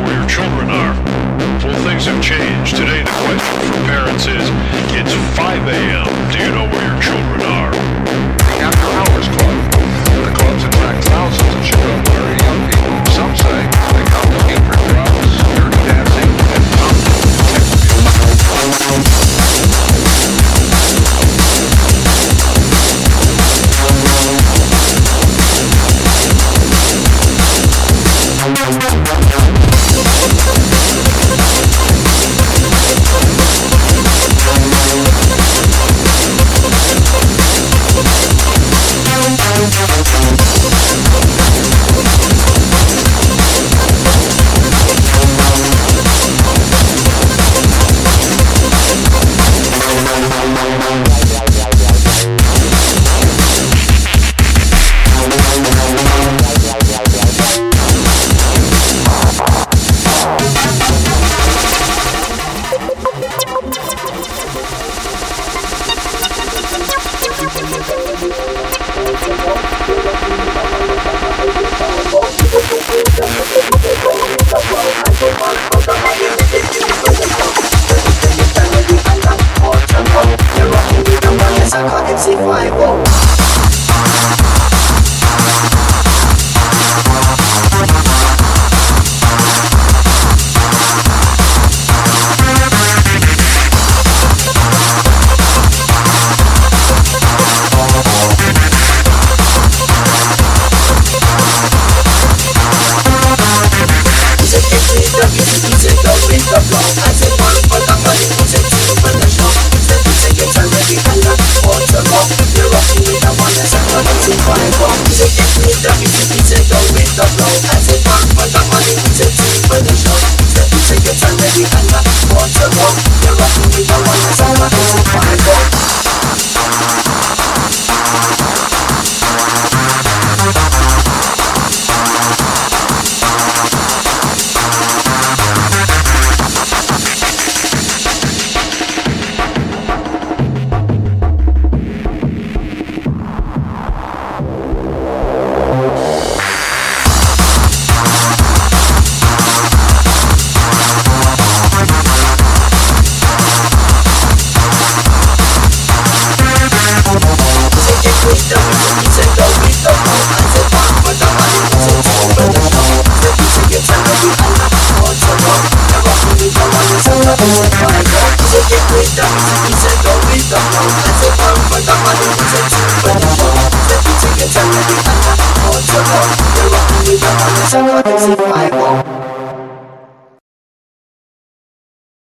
where your children are. Well, things have changed. Today the question for parents is, it's 5 a.m. Do you know where your children are? The After Hours Club. The clubs attract thousands of children, young people. Some say they come looking for